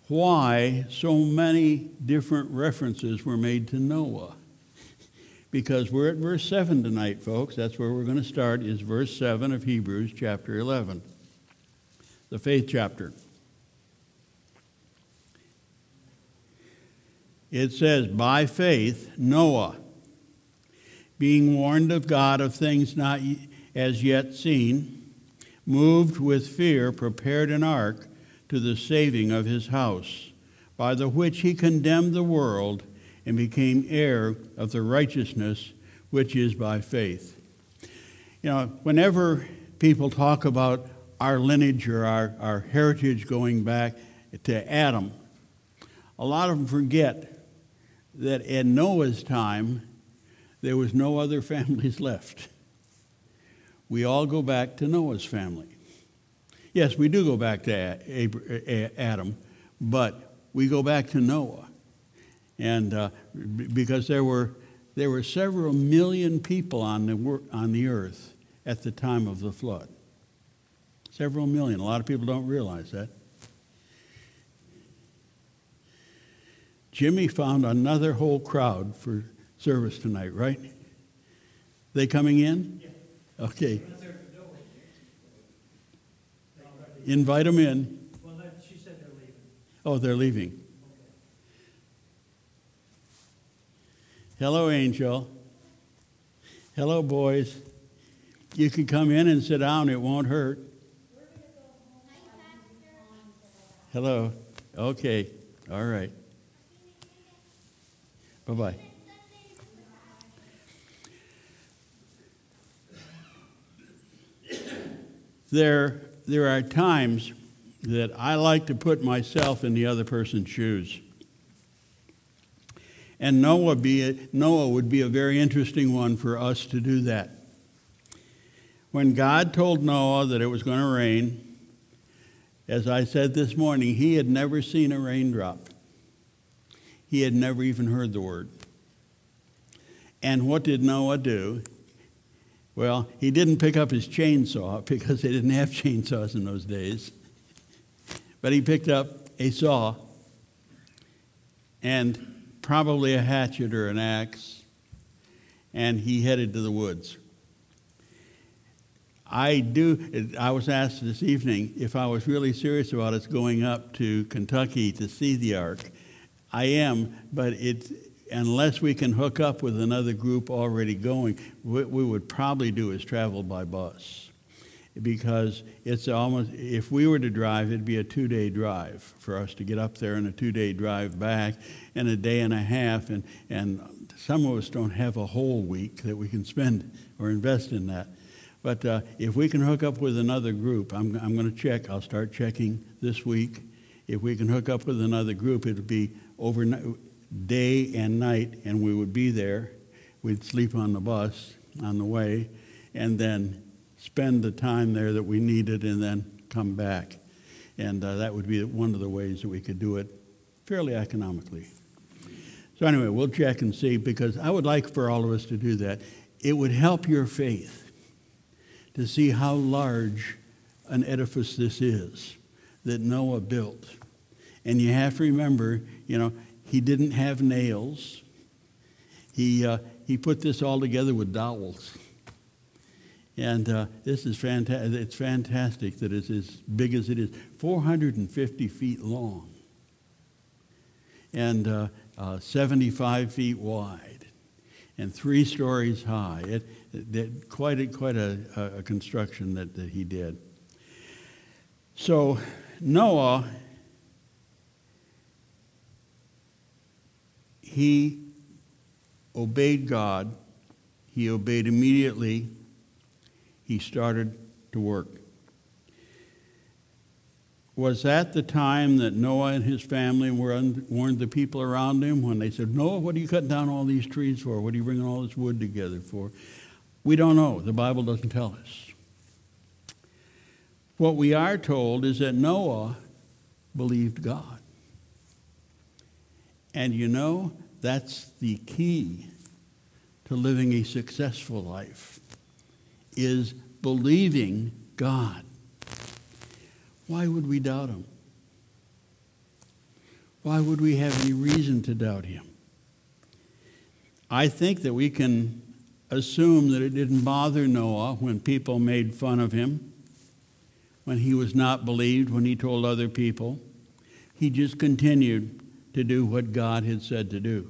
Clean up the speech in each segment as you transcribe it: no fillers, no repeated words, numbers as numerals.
why so many different references were made to Noah. Because we're at verse 7 tonight, folks. That's where we're going to start, is verse 7 of Hebrews chapter 11, the faith chapter. It says, by faith, Noah, being warned of God of things not as yet seen, moved with fear, prepared an ark to the saving of his house, by the which he condemned the world and became heir of the righteousness which is by faith. You know, whenever people talk about our lineage or our heritage going back to Adam, a lot of them forget that in Noah's time, there was no other families left. We all go back to Noah's family. Yes, we do go back to Adam, but we go back to Noah. And because there were several million people on the earth at the time of the flood. Several million. A lot of people don't realize that. Jimmy found another whole crowd for service tonight, right? They coming in? Yeah. Okay. Invite them in. Well, she said they're leaving. Oh, they're leaving. Okay. Hello, Angel. Hello, boys. You can come in and sit down. It won't hurt. Hello. Okay. All right. Bye-bye. There are times that I like to put myself in the other person's shoes. And Noah would be a very interesting one for us to do that. When God told Noah that it was going to rain, as I said this morning, he had never seen a raindrop. He had never even heard the word. And what did Noah do? Well, he didn't pick up his chainsaw because they didn't have chainsaws in those days. But he picked up a saw and probably a hatchet or an axe, and he headed to the woods. I was asked this evening if I was really serious about us going up to Kentucky to see the ark. I am, but unless we can hook up with another group already going, what we would probably do is travel by bus. Because it's almost, if we were to drive, it'd be a 2-day drive for us to get up there and a 2-day drive back and a day and a half. And some of us don't have a whole week that we can spend or invest in that. But if we can hook up with another group, I'm going to check. I'll start checking this week. If we can hook up with another group, it'll be overnight, day and night, and we would be there. We'd sleep on the bus on the way, and then spend the time there that we needed and then come back. And that would be one of the ways that we could do it fairly economically. So anyway, we'll check and see, because I would like for all of us to do that. It would help your faith to see how large an edifice this is that Noah built. And you have to remember, he didn't have nails. He put this all together with dowels. And this is fantastic. It's fantastic that it's as big as it is. 450 feet long and 75 feet wide and 3 stories high. Quite a construction that he did. So Noah, he obeyed God. He obeyed immediately. He started to work. Was that the time that Noah and his family warned the people around him when they said, Noah, what are you cutting down all these trees for? What are you bringing all this wood together for? We don't know. The Bible doesn't tell us. What we are told is that Noah believed God. And that's the key to living a successful life, is believing God. Why would we doubt him? Why would we have any reason to doubt him? I think that we can assume that it didn't bother Noah when people made fun of him, when he was not believed, when he told other people. He just continued to do what God had said to do.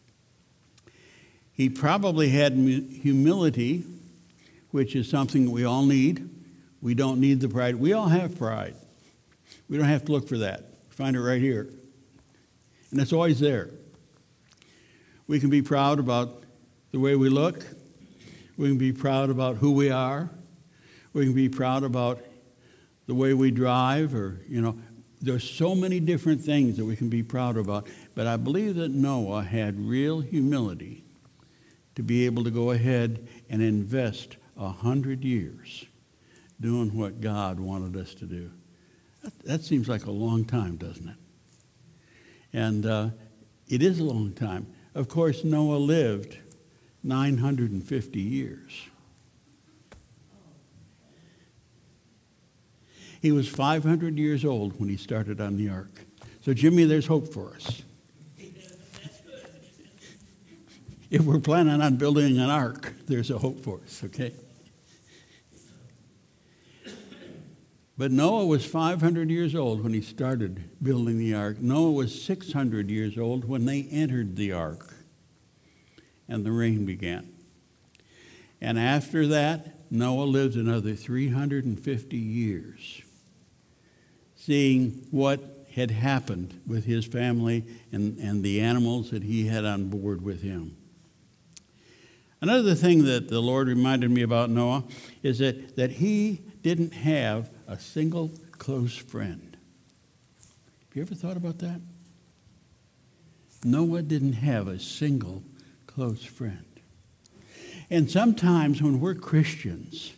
He probably had humility, which is something that we all need. We don't need the pride. We all have pride. We don't have to look for that. Find it right here. And it's always there. We can be proud about the way we look. We can be proud about who we are. We can be proud about the way we drive, or, there's so many different things that we can be proud about. But I believe that Noah had real humility to be able to go ahead and invest 100 years doing what God wanted us to do. That seems like a long time, doesn't it? And it is a long time. Of course, Noah lived 950 years. He was 500 years old when he started on the ark. So, Jimmy, there's hope for us. If we're planning on building an ark, there's a hope for us, okay? But Noah was 500 years old when he started building the ark. Noah was 600 years old when they entered the ark, and the rain began. And after that, Noah lived another 350 years, seeing what had happened with his family and the animals that he had on board with him. Another thing that the Lord reminded me about Noah is that he didn't have a single close friend. Have you ever thought about that? Noah didn't have a single close friend. And sometimes when we're Christians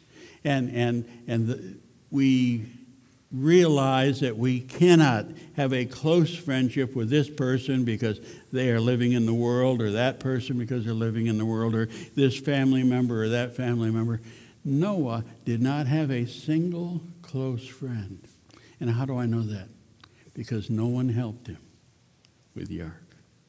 we realize that we cannot have a close friendship with this person because they are living in the world, or that person because they're living in the world, or this family member or that family member. Noah did not have a single close friend. And how do I know that? Because no one helped him with the ark.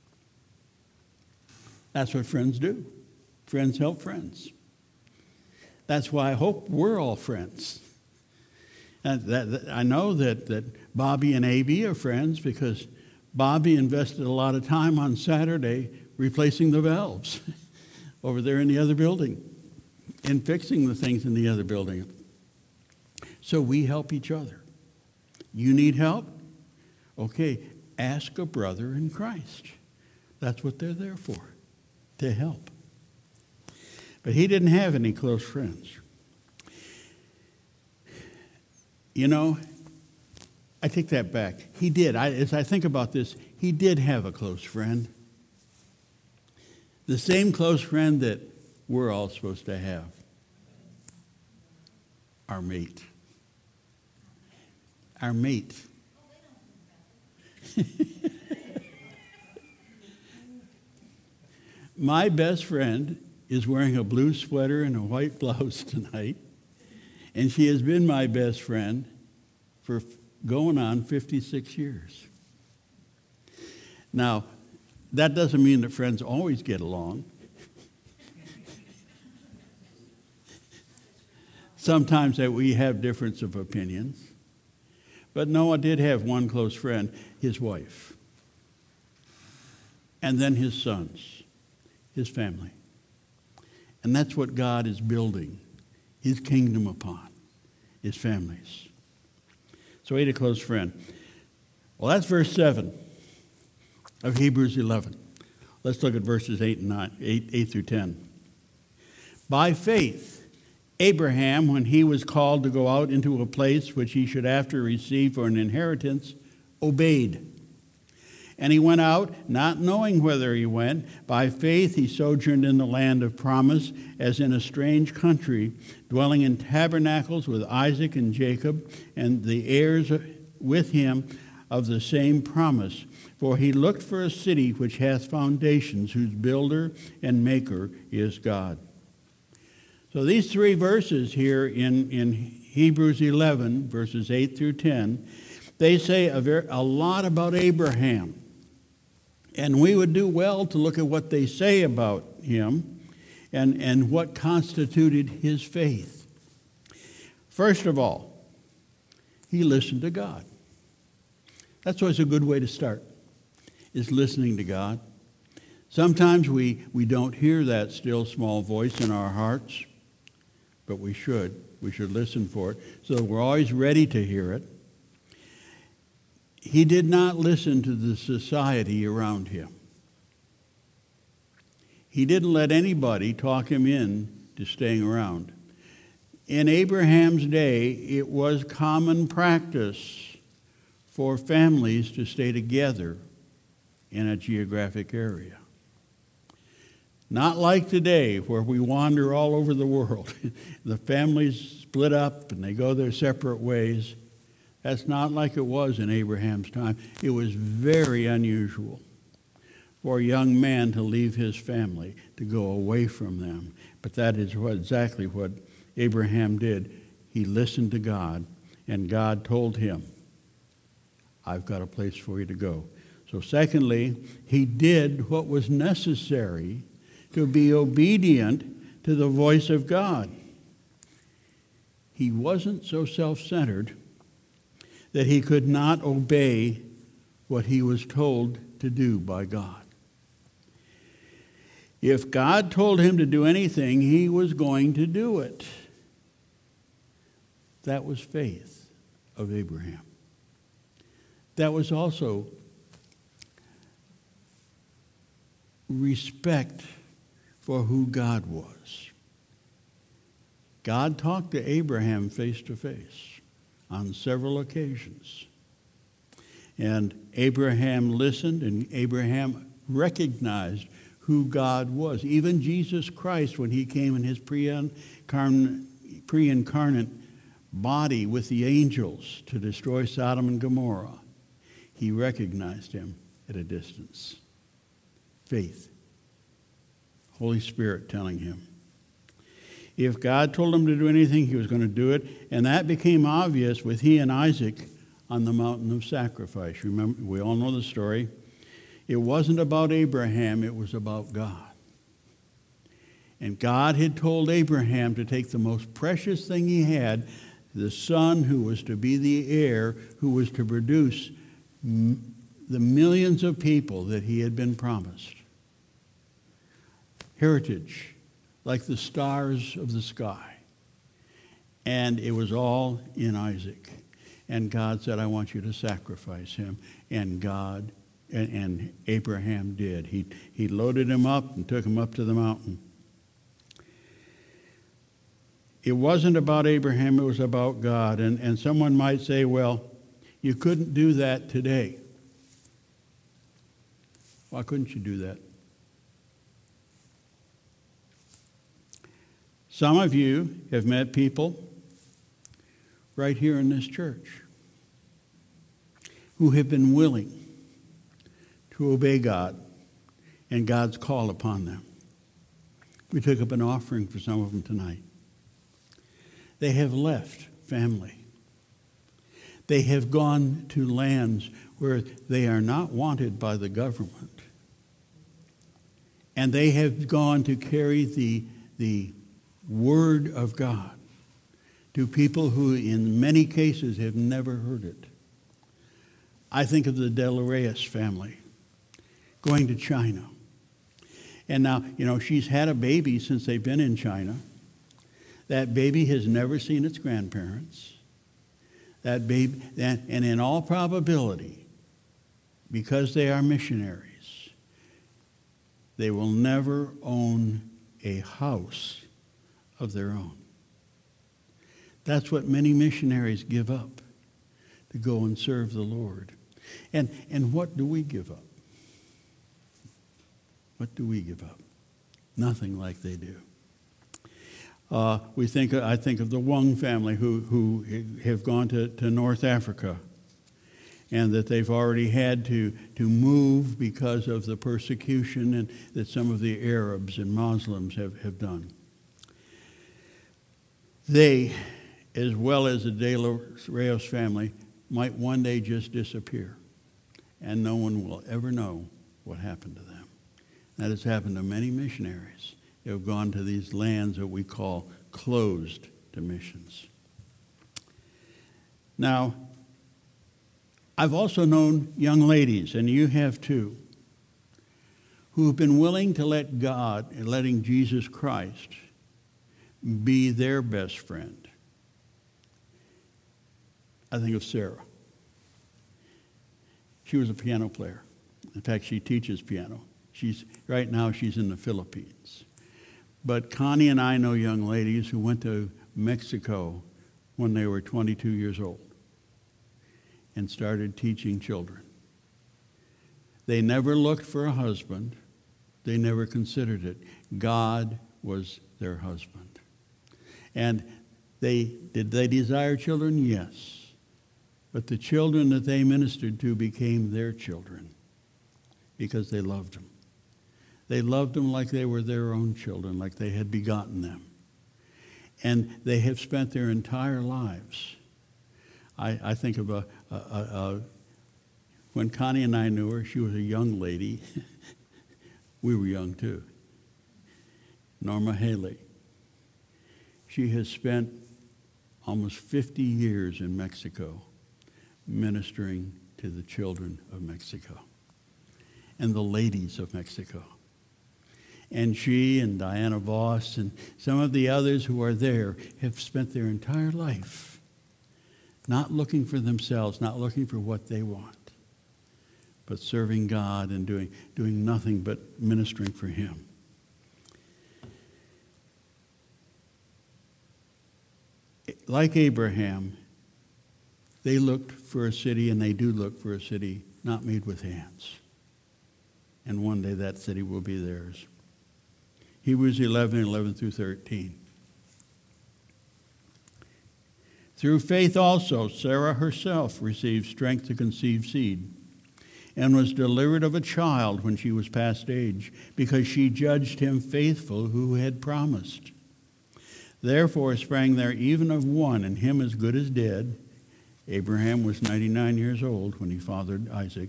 That's what friends do. Friends help friends. That's why I hope we're all friends. And I know that Bobby and A.B. are friends because Bobby invested a lot of time on Saturday replacing the valves over there in the other building and fixing the things in the other building. So we help each other. You need help? Okay, ask a brother in Christ. That's what they're there for, to help. But he didn't have any close friends. I take that back. He did. As I think about this, he did have a close friend. The same close friend that we're all supposed to have. Our mate. Our mate. My best friend is wearing a blue sweater and a white blouse tonight. And she has been my best friend for going on 56 years. Now, that doesn't mean that friends always get along. Sometimes that we have difference of opinions. But Noah did have one close friend, his wife. And then his sons, his family. And that's what God is building his kingdom upon, his families. So he had a close friend. Well, that's verse 7 of Hebrews 11. Let's look at verses 8 through 10. By faith, Abraham, when he was called to go out into a place which he should after receive for an inheritance, obeyed. And he went out, not knowing whither he went. By faith he sojourned in the land of promise, as in a strange country, dwelling in tabernacles with Isaac and Jacob, and the heirs with him of the same promise. For he looked for a city which hath foundations, whose builder and maker is God. So these three verses here in Hebrews 11, verses 8 through 10, they say a lot about Abraham. And we would do well to look at what they say about him and what constituted his faith. First of all, he listened to God. That's always a good way to start, is listening to God. Sometimes we don't hear that still small voice in our hearts, but we should. We should listen for it so that we're always ready to hear it. He did not listen to the society around him. He didn't let anybody talk him in to staying around. In Abraham's day, it was common practice for families to stay together in a geographic area. Not like today, where we wander all over the world. The families split up and they go their separate ways. That's not like it was in Abraham's time. It was very unusual for a young man to leave his family, to go away from them. But that is exactly what Abraham did. He listened to God, and God told him, I've got a place for you to go. So secondly, he did what was necessary to be obedient to the voice of God. He wasn't so self-centered that he could not obey what he was told to do by God. If God told him to do anything, he was going to do it. That was faith of Abraham. That was also respect for who God was. God talked to Abraham face to face on several occasions. And Abraham listened, and Abraham recognized who God was. Even Jesus Christ, when he came in his pre-incarnate body with the angels to destroy Sodom and Gomorrah, he recognized him at a distance. Faith. Holy Spirit telling him. If God told him to do anything, he was going to do it. And that became obvious with he and Isaac on the mountain of sacrifice. Remember, we all know the story. It wasn't about Abraham, it was about God. And God had told Abraham to take the most precious thing he had, the son who was to be the heir, who was to produce the millions of people that he had been promised. Heritage, like the stars of the sky. And it was all in Isaac. And God said, I want you to sacrifice him. And God and Abraham did. He loaded him up and took him up to the mountain. It wasn't about Abraham, it was about God. And someone might say, well, you couldn't do that today. Why couldn't you do that? Some of you have met people right here in this church who have been willing to obey God and God's call upon them. We took up an offering for some of them tonight. They have left family. They have gone to lands where they are not wanted by the government. And they have gone to carry the Word of God to people who in many cases have never heard it. I think of the Del Reyes family going to China. And now, she's had a baby since they've been in China. That baby has never seen its grandparents. That baby, and in all probability, because they are missionaries, they will never own a house of their own. That's what many missionaries give up, to go and serve the Lord. And what do we give up? What do we give up? Nothing like they do. I think of the Wong family who have gone to North Africa, and that they've already had to move because of the persecution and that some of the Arabs and Muslims have done. They, as well as the De Los Reyes family, might one day just disappear, and no one will ever know what happened to them. That has happened to many missionaries who have gone to these lands that we call closed to missions. Now, I've also known young ladies, and you have too, who have been willing to let God and letting Jesus Christ be their best friend. I think of Sarah. She was a piano player. In fact, she teaches piano. Right now she's in the Philippines. But Connie and I know young ladies who went to Mexico when they were 22 years old and started teaching children. They never looked for a husband. They never considered it. God was their husband. And did they desire children? Yes. But the children that they ministered to became their children because they loved them. They loved them like they were their own children, like they had begotten them. And they have spent their entire lives. I think of when Connie and I knew her, she was a young lady. We were young too. Norma Haley. She has spent almost 50 years in Mexico ministering to the children of Mexico and the ladies of Mexico. And she and Diana Voss and some of the others who are there have spent their entire life not looking for themselves, not looking for what they want, but serving God and doing nothing but ministering for Him. Like Abraham, they looked for a city, and they do look for a city not made with hands. And one day that city will be theirs. Hebrews 11 through 13. Through faith also, Sarah herself received strength to conceive seed, and was delivered of a child when she was past age, because she judged him faithful who had promised. Therefore sprang there even of one, and him as good as dead. Abraham was 99 years old when he fathered Isaac.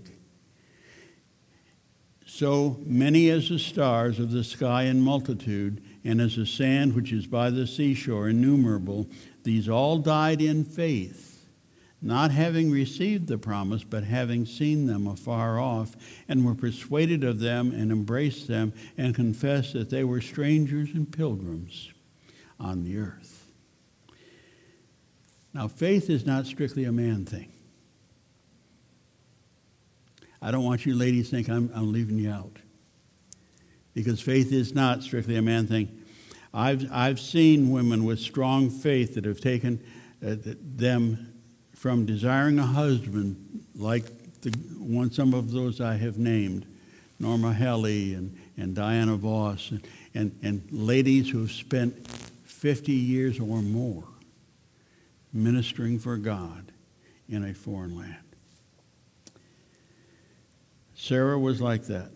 So many as the stars of the sky in multitude, and as the sand which is by the seashore innumerable, these all died in faith, not having received the promise, but having seen them afar off, and were persuaded of them, and embraced them, and confessed that they were strangers and pilgrims on the earth. Now, faith is not strictly a man thing. I don't want you ladies to think I'm leaving you out, because faith is not strictly a man thing. I've seen women with strong faith that have taken them from desiring a husband, like some of those I have named, Norma Helly and Diana Voss, and ladies who have spent 50 years or more ministering for God in a foreign land. Sarah was like that.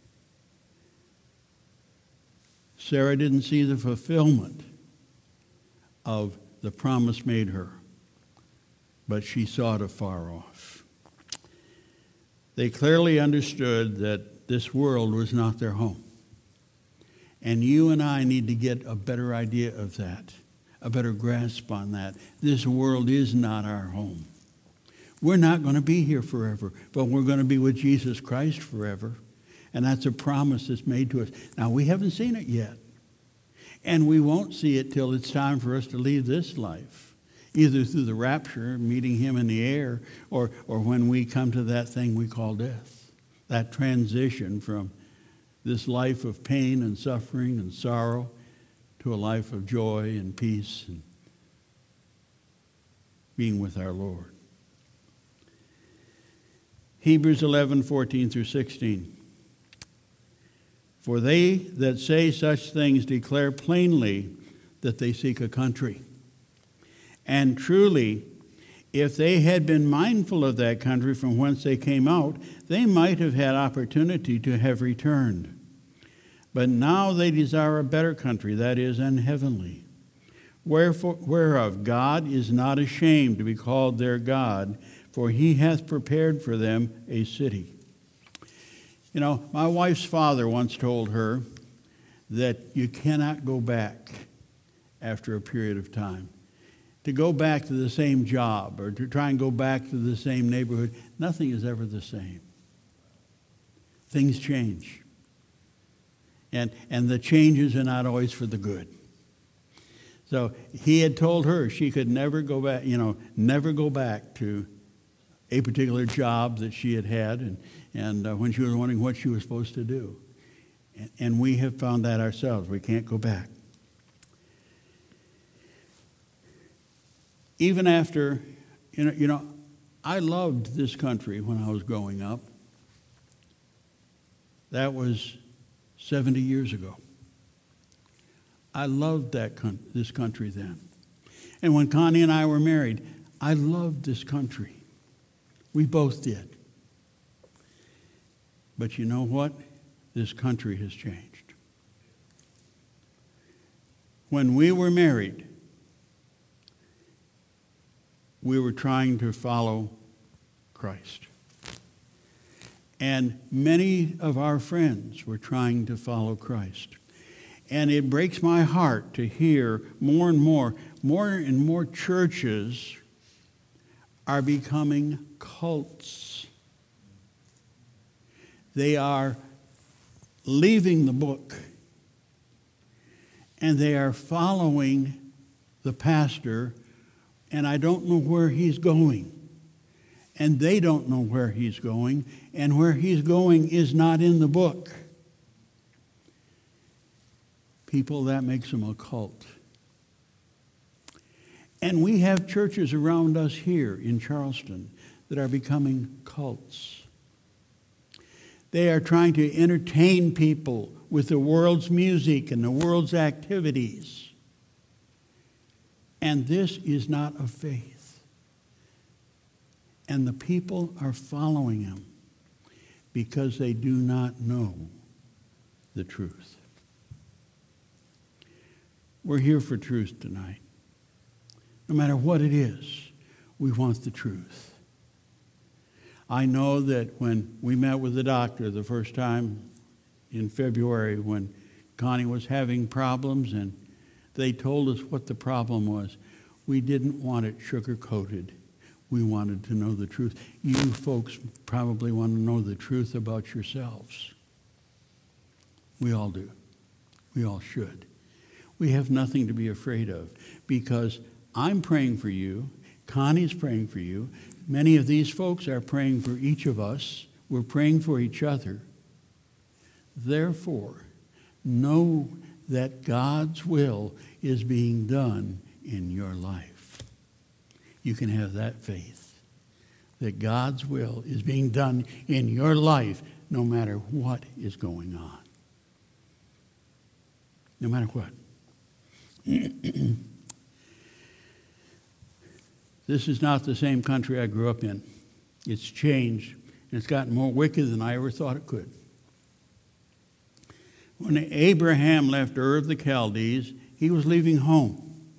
Sarah didn't see the fulfillment of the promise made her, but she saw it afar off. They clearly understood that this world was not their home. And you and I need to get a better idea of that, a better grasp on that. This world is not our home. We're not going to be here forever, but we're going to be with Jesus Christ forever. And that's a promise that's made to us. Now, we haven't seen it yet. And we won't see it till it's time for us to leave this life, either through the rapture, meeting Him in the air, or when we come to that thing we call death, that transition from this life of pain and suffering and sorrow to a life of joy and peace and being with our Lord. Hebrews 11:14 through 16. For they that say such things declare plainly that they seek a country. And truly, if they had been mindful of that country from whence they came out, they might have had opportunity to have returned. But now they desire a better country, that is, an heavenly. Whereof God is not ashamed to be called their God, for He hath prepared for them a city. You know, my wife's father once told her that you cannot go back after a period of time. To go back to the same job or to try and go back to the same neighborhood, nothing is ever the same. Things change. And the changes are not always for the good. So he had told her she could never go back, never go back to a particular job that she had had and when she was wondering what she was supposed to do. And we have found that ourselves. We can't go back. Even after, I loved this country when I was growing up. That was 70 years ago. I loved this country then. And when Connie and I were married, I loved this country. We both did. But you know what? This country has changed. When we were married, we were trying to follow Christ. And many of our friends were trying to follow Christ. And it breaks my heart to hear more and more churches are becoming cults. They are leaving the book and they are following the pastor, and I don't know where he's going. And they don't know where he's going, and where he's going is not in the book. People, that makes them a cult. And we have churches around us here in Charleston that are becoming cults. They are trying to entertain people with the world's music and the world's activities. And this is not of faith. And the people are following him because they do not know the truth. We're here for truth tonight. No matter what it is, we want the truth. I know that when we met with the doctor the first time in February when Connie was having problems and they told us what the problem was, we didn't want it sugar-coated. We wanted to know the truth. You folks probably want to know the truth about yourselves. We all do. We all should. We have nothing to be afraid of because I'm praying for you. Connie's praying for you. Many of these folks are praying for each of us. We're praying for each other. Therefore, know that God's will is being done in your life. You can have that faith, that God's will is being done in your life no matter what is going on. No matter what. This is not the same country I grew up in. It's changed, and it's gotten more wicked than I ever thought it could. When Abraham left Ur of the Chaldees, he was leaving home.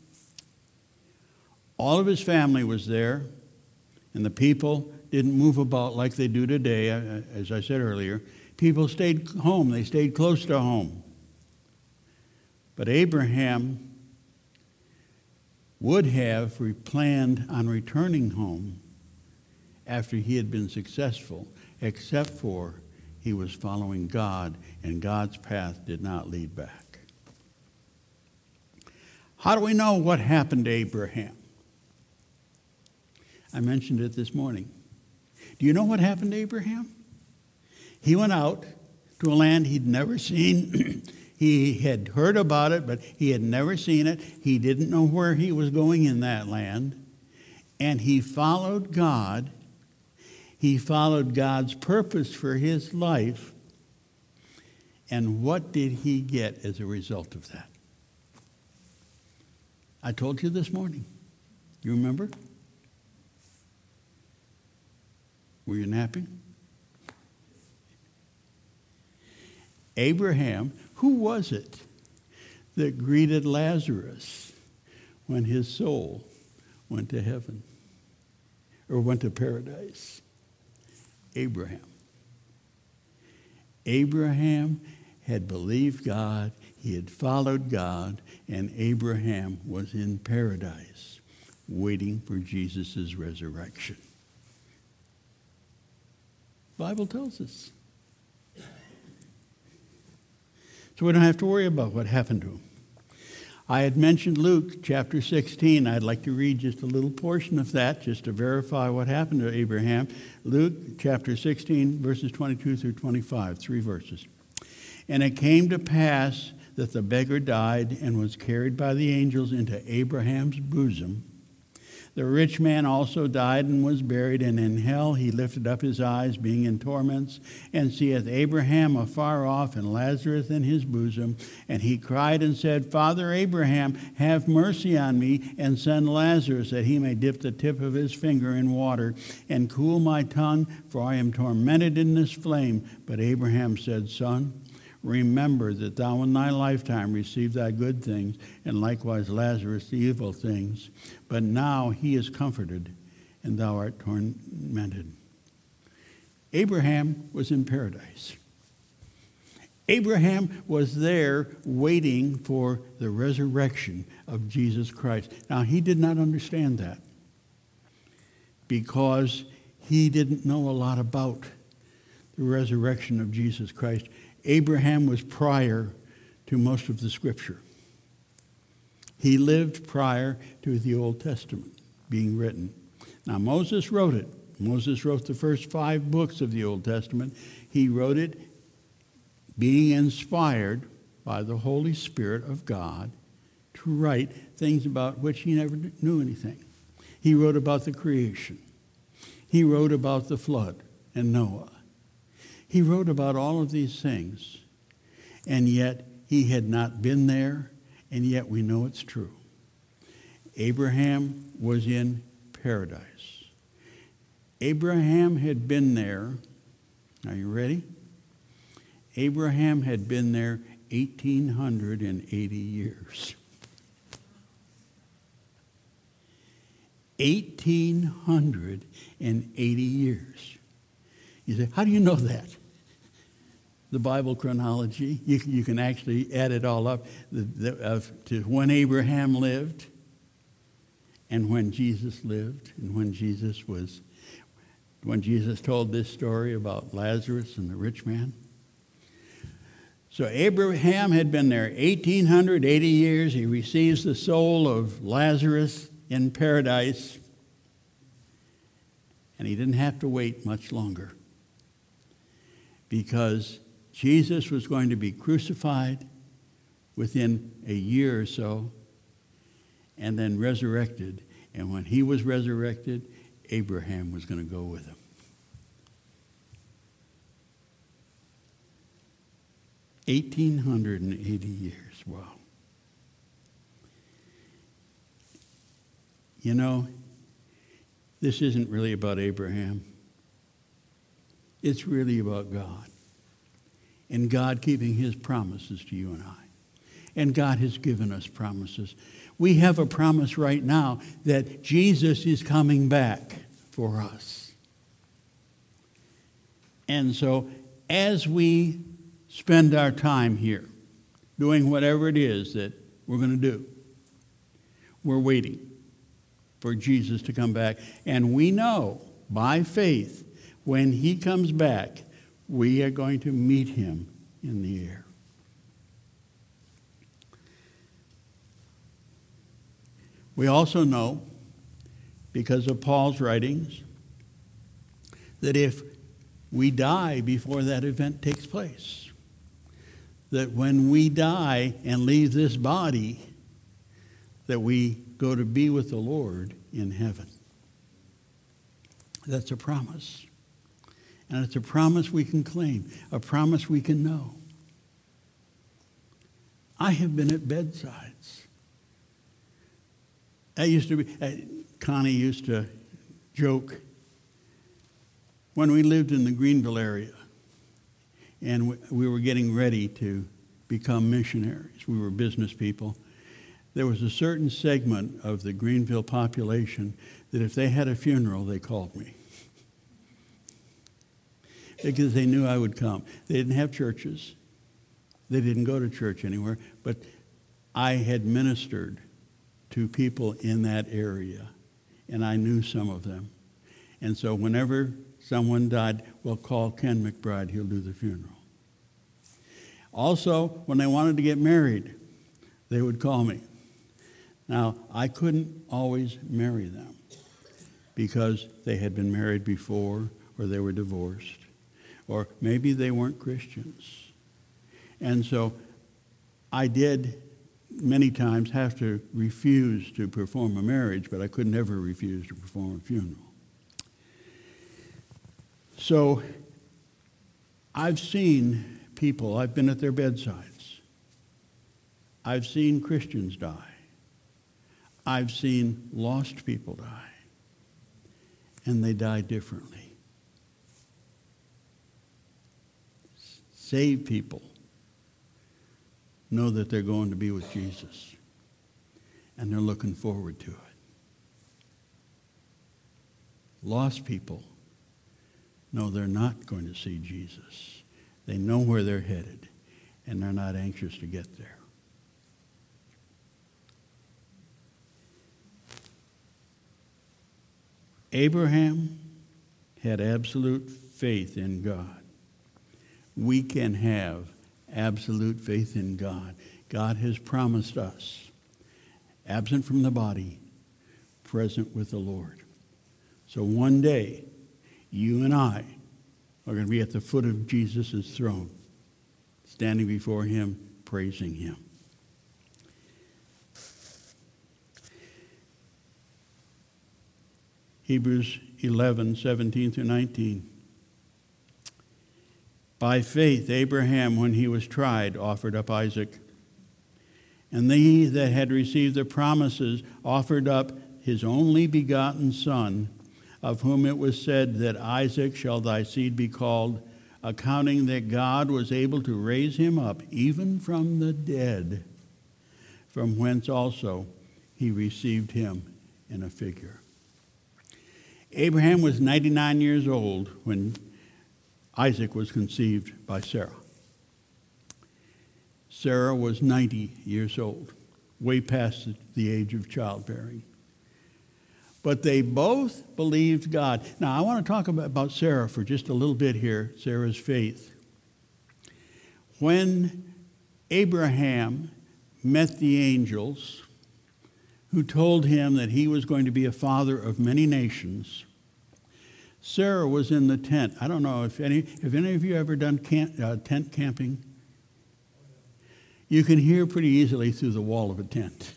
All of his family was there, and the people didn't move about like they do today, as I said earlier. People stayed home. They stayed close to home. But Abraham would have planned on returning home after he had been successful, except for he was following God, and God's path did not lead back. How do we know what happened to Abraham? I mentioned it this morning. Do you know what happened to Abraham? He went out to a land he'd never seen. He had heard about it, but he had never seen it. He didn't know where he was going in that land. And he followed God. He followed God's purpose for his life. And what did he get as a result of that? I told you this morning. You remember? Were you napping? Abraham, who was it that greeted Lazarus when his soul went to heaven or went to paradise? Abraham. Abraham had believed God, he had followed God, and Abraham was in paradise waiting for Jesus' resurrection. The Bible tells us. So we don't have to worry about what happened to him. I had mentioned Luke chapter 16. I'd like to read just a little portion of that just to verify what happened to Abraham. Luke chapter 16, verses 22 through 25, 3 verses. And it came to pass that the beggar died and was carried by the angels into Abraham's bosom. The rich man also died and was buried, and in hell he lifted up his eyes, being in torments, and seeth Abraham afar off, and Lazarus in his bosom. And he cried and said, Father Abraham, have mercy on me, and send Lazarus, that he may dip the tip of his finger in water, and cool my tongue, for I am tormented in this flame. But Abraham said, Son, remember that thou in thy lifetime received thy good things, and likewise Lazarus the evil things. But now he is comforted, and thou art tormented. Abraham was in paradise. Abraham was there waiting for the resurrection of Jesus Christ. Now, he did not understand that because he didn't know a lot about the resurrection of Jesus Christ. Abraham was prior to most of the Scripture. He lived prior to the Old Testament being written. Now, Moses wrote it. Moses wrote the first 5 books of the Old Testament. He wrote it being inspired by the Holy Spirit of God to write things about which he never knew anything. He wrote about the creation. He wrote about the flood and Noah. He wrote about all of these things, and yet he had not been there, and yet we know it's true. Abraham was in paradise. Abraham had been there. Are you ready? Abraham had been there 1,880 years. 1,880 years. You say, how do you know that? The Bible chronology, you can actually add it all up to when Abraham lived and when Jesus lived and when Jesus told this story about Lazarus and the rich man. So Abraham had been there 1,880 years. He receives the soul of Lazarus in paradise, and he didn't have to wait much longer, because Jesus was going to be crucified within a year or so and then resurrected. And when he was resurrected, Abraham was going to go with him. 1,880 years. Wow. You know, this isn't really about Abraham. It's really about God. And God keeping his promises to you and I. And God has given us promises. We have a promise right now that Jesus is coming back for us. And so as we spend our time here doing whatever it is that we're going to do, we're waiting for Jesus to come back. And we know by faith when he comes back, we are going to meet him in the air. We also know, because of Paul's writings, that if we die before that event takes place, that when we die and leave this body, that we go to be with the Lord in heaven. That's a promise. And it's a promise we can claim, a promise we can know. I have been at bedsides. Connie used to joke when we lived in the Greenville area and we were getting ready to become missionaries. We were business people. There was a certain segment of the Greenville population that if they had a funeral, they called me. because they knew I would come. They didn't have churches. They didn't go to church anywhere, but I had ministered to people in that area, and I knew some of them. And so whenever someone died, well, call Ken McBride. He'll do the funeral. Also, when they wanted to get married, they would call me. Now, I couldn't always marry them because they had been married before, or they were divorced, or maybe they weren't Christians. And so I did many times have to refuse to perform a marriage, but I could never refuse to perform a funeral. So I've seen people, I've been at their bedsides. I've seen Christians die. I've seen lost people die. And they die differently. Saved people know that they're going to be with Jesus. And they're looking forward to it. Lost people know they're not going to see Jesus. They know where they're headed, and they're not anxious to get there. Abraham had absolute faith in God. We can have absolute faith in God. God has promised us, absent from the body, present with the Lord. So one day, you and I are going to be at the foot of Jesus' throne, standing before him, praising him. Hebrews 11:17-19. By faith, Abraham, when he was tried, offered up Isaac. And they that had received the promises offered up his only begotten son, of whom it was said that Isaac shall thy seed be called, accounting that God was able to raise him up even from the dead, from whence also he received him in a figure. Abraham was 99 years old when Isaac was conceived by Sarah. Sarah was 90 years old, way past the age of childbearing. But they both believed God. Now, I want to talk about Sarah for just a little bit here, Sarah's faith. When Abraham met the angels who told him that he was going to be a father of many nations, Sarah was in the tent. I don't know if any of you ever done tent camping. You can hear pretty easily through the wall of a tent.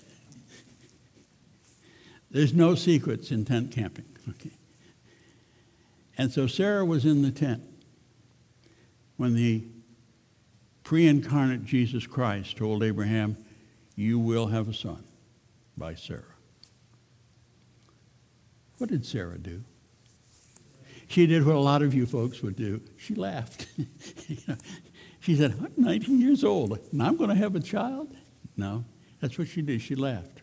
There's no secrets in tent camping. Okay. And so Sarah was in the tent when the pre-incarnate Jesus Christ told Abraham, "You will have a son by Sarah." What did Sarah do? She did what a lot of you folks would do. She laughed. She said, "I'm 19 years old, and I'm going to have a child?" No, that's what she did. She laughed.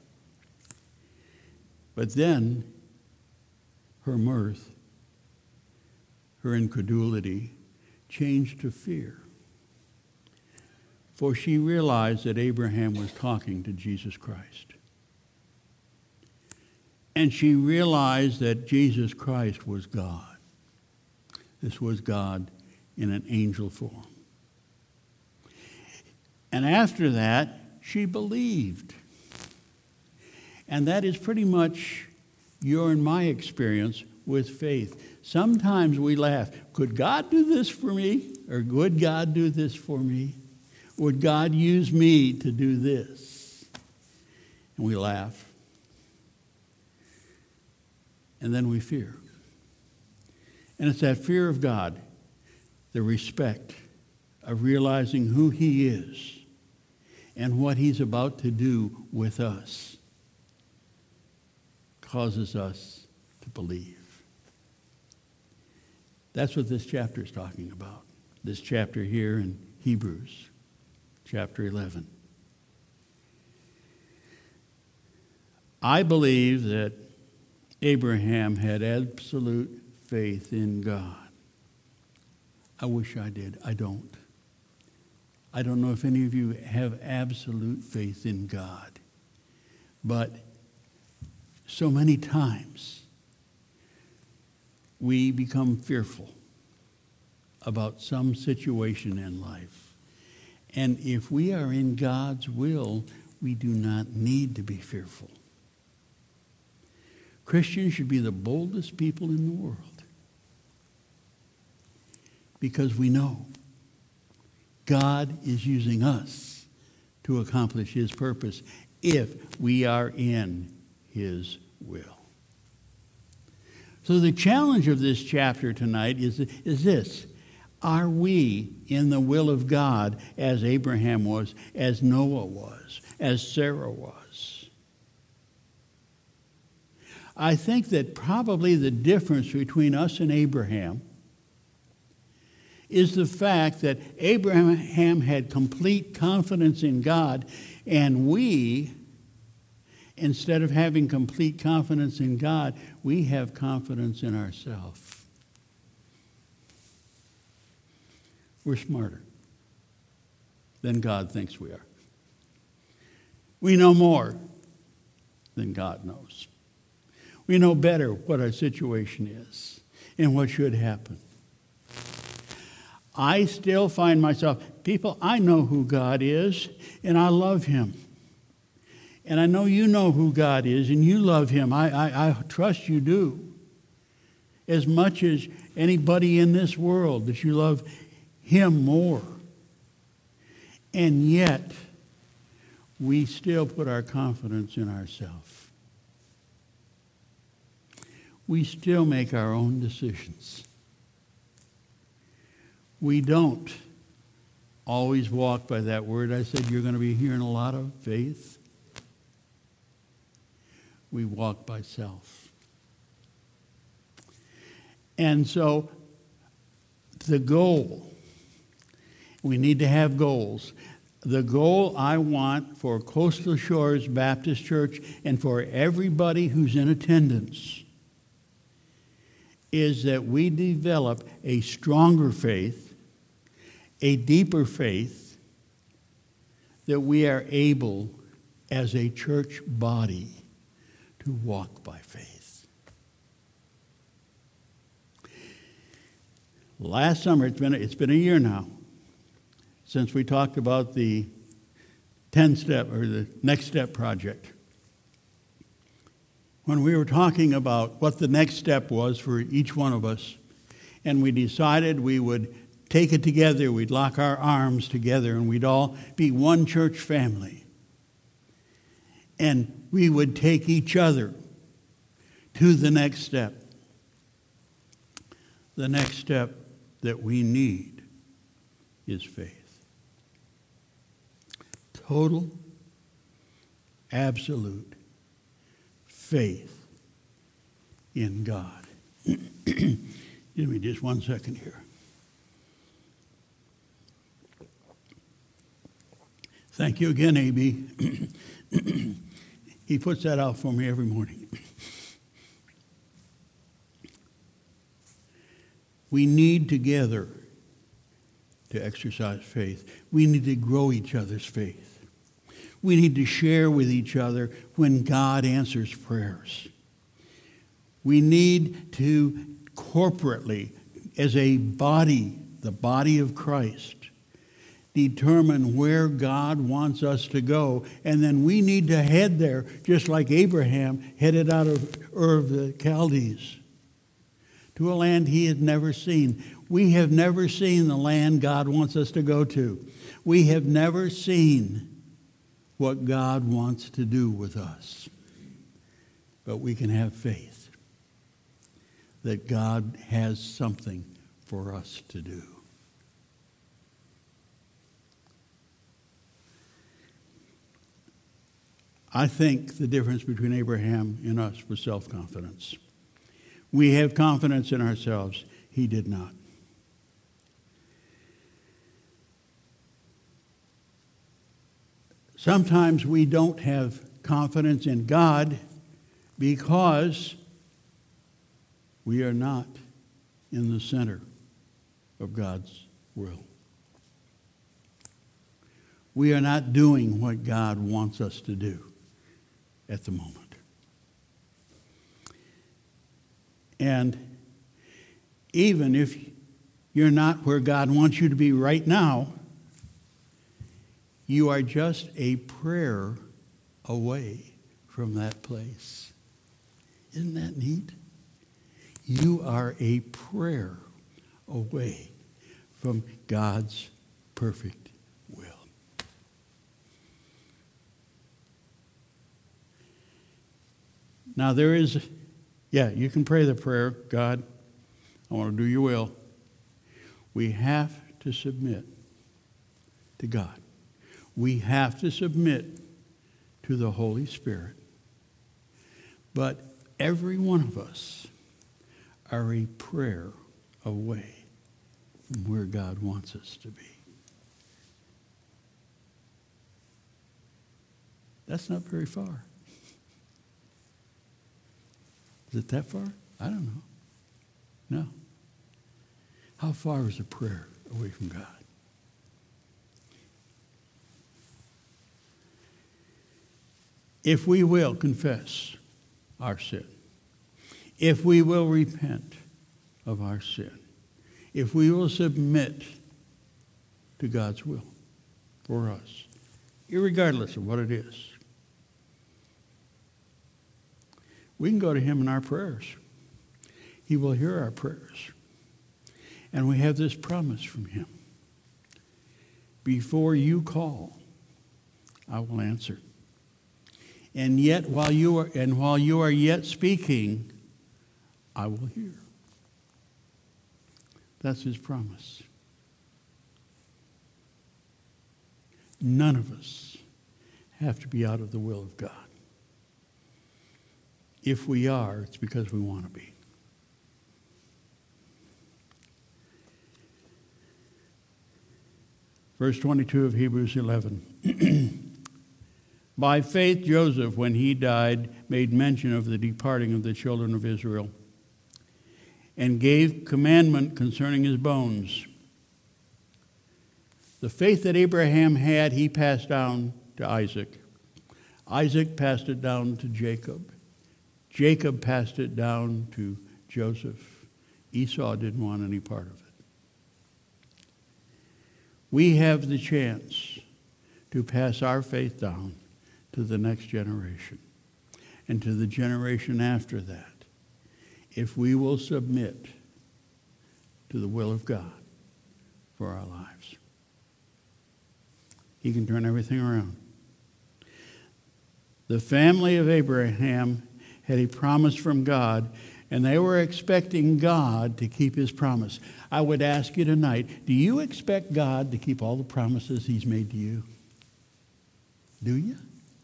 But then her mirth, her incredulity, changed to fear. For she realized that Abraham was talking to Jesus Christ. And she realized that Jesus Christ was God. This was God in an angel form. And after that, she believed. And that is pretty much your and my experience with faith. Sometimes we laugh. Could God do this for me? Or would God do this for me? Would God use me to do this? And we laugh. And then we fear. And it's that fear of God, the respect of realizing who he is and what he's about to do with us, causes us to believe. That's what this chapter is talking about. This chapter here in Hebrews, chapter 11. I believe that Abraham had absolute faith in God. I wish I did. I don't. I don't know if any of you have absolute faith in God. But so many times we become fearful about some situation in life. And if we are in God's will, we do not need to be fearful. Christians should be the boldest people in the world because we know God is using us to accomplish his purpose if we are in his will. So the challenge of this chapter tonight is this. Are we in the will of God as Abraham was, as Noah was, as Sarah was? I think that probably the difference between us and Abraham is the fact that Abraham had complete confidence in God, and we, instead of having complete confidence in God, we have confidence in ourselves. We're smarter than God thinks we are. We know more than God knows. We know better what our situation is and what should happen. I still find myself, people, I know who God is, and I love him. And I know you know who God is, and you love him. I trust you do. As much as anybody in this world, that you love him more. And yet, we still put our confidence in ourselves. We still make our own decisions. We don't always walk by that word. I said you're going to be hearing a lot of faith. We walk by self. And so the goal, we need to have goals. The goal I want for Coastal Shores Baptist Church and for everybody who's in attendance is that we develop a stronger faith, a deeper faith, that we are able as a church body to walk by faith. Last summer, it's been a year now since we talked about the 10-step or the Next Step project. When we were talking about what the next step was for each one of us, and we decided we would take it together, we'd lock our arms together, and we'd all be one church family. And we would take each other to the next step. The next step that we need is faith. Total, absolute faith in God. Give me just 1 second here. Thank you again, A.B. He puts that out for me every morning. We need together to exercise faith. We need to grow each other's faith. We need to share with each other when God answers prayers. We need to corporately, as a body, the body of Christ, determine where God wants us to go. And then we need to head there, just like Abraham headed out of Ur of the Chaldees, to a land he had never seen. We have never seen the land God wants us to go to. We have never seen what God wants to do with us. But we can have faith that God has something for us to do. I think the difference between Abraham and us was self-confidence. We have confidence in ourselves. He did not. Sometimes we don't have confidence in God because we are not in the center of God's will. We are not doing what God wants us to do at the moment. And even if you're not where God wants you to be right now, you are just a prayer away from that place. Isn't that neat? You are a prayer away from God's perfect will. Now there is, you can pray the prayer, God, I want to do your will. We have to submit to God. We have to submit to the Holy Spirit. But every one of us are a prayer away from where God wants us to be. That's not very far. Is it that far? I don't know. No. How far is a prayer away from God? If we will confess our sin, if we will repent of our sin, if we will submit to God's will for us, irregardless of what it is, we can go to him in our prayers. He will hear our prayers. And we have this promise from him. Before you call, I will answer. And yet, while you are yet speaking, I will hear. That's his promise. None of us have to be out of the will of God. If we are, it's because we want to be. Verse 22 of Hebrews 11. By faith, Joseph, when he died, made mention of the departing of the children of Israel and gave commandment concerning his bones. The faith that Abraham had, he passed down to Isaac. Isaac passed it down to Jacob. Jacob passed it down to Joseph. Esau didn't want any part of it. We have the chance to pass our faith down to the next generation and to the generation after that, if we will submit to the will of God for our lives. He can turn everything around. The family of Abraham had a promise from God, and they were expecting God to keep his promise. I would ask you tonight, do you expect God to keep all the promises he's made to you? Do you?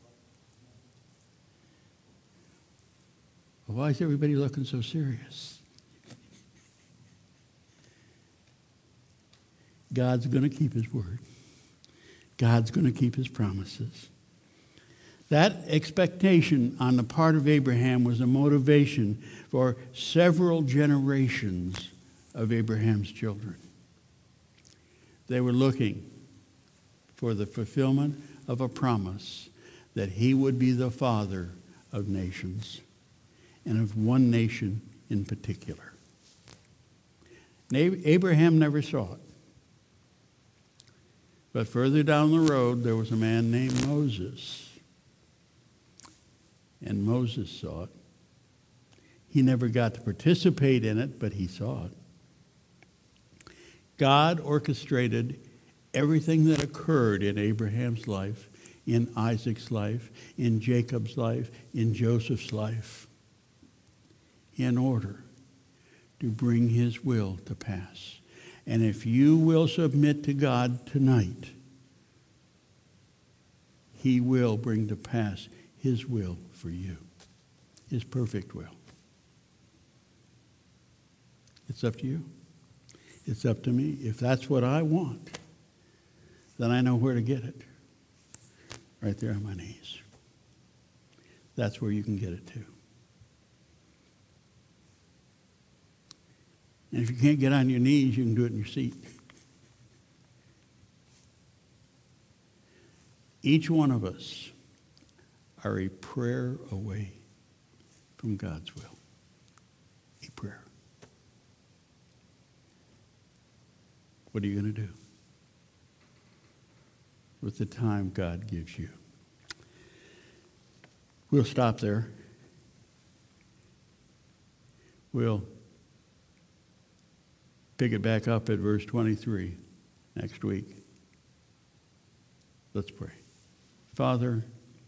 Well, why is everybody looking so serious? God's going to keep his word. God's going to keep his promises. That expectation on the part of Abraham was a motivation for several generations of Abraham's children. They were looking for the fulfillment of a promise that he would be the father of nations, and of one nation in particular. Abraham never saw it. But further down the road, there was a man named Moses. And Moses saw it. He never got to participate in it, but he saw it. God orchestrated everything that occurred in Abraham's life, in Isaac's life, in Jacob's life, in Joseph's life, in order to bring his will to pass. And if you will submit to God tonight, he will bring to pass his will for you, his perfect will. It's up to you. It's up to me. If that's what I want, then I know where to get it. Right there on my knees. That's where you can get it too. And if you can't get on your knees, you can do it in your seat. Each one of us are a prayer away from God's will. A prayer. What are you going to do with the time God gives you? We'll stop there. We'll pick it back up at verse 23 next week. Let's pray. Father,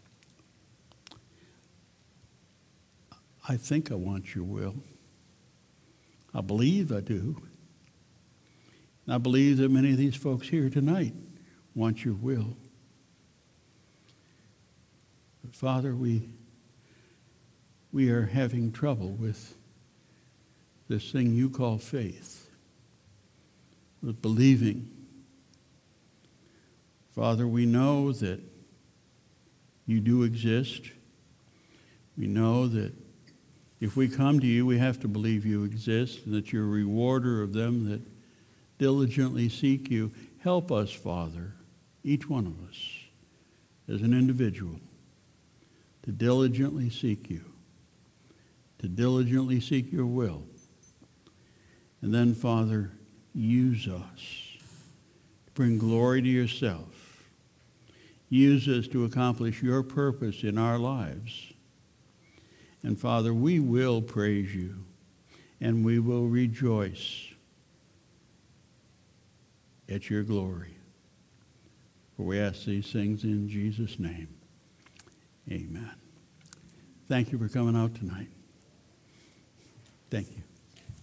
I think I want your will. I believe I do. And I believe that many of these folks here tonight want your will. But Father, we are having trouble with this thing you call faith, with believing. Father, we know that you do exist. We know that if we come to you, we have to believe you exist and that you're a rewarder of them that diligently seek you. Help us, Father, each one of us, as an individual, to diligently seek you, to diligently seek your will. And then, Father, use us to bring glory to yourself. Use us to accomplish your purpose in our lives. And Father, we will praise you and we will rejoice at your glory. For we ask these things in Jesus' name. Amen. Thank you for coming out tonight. Thank you.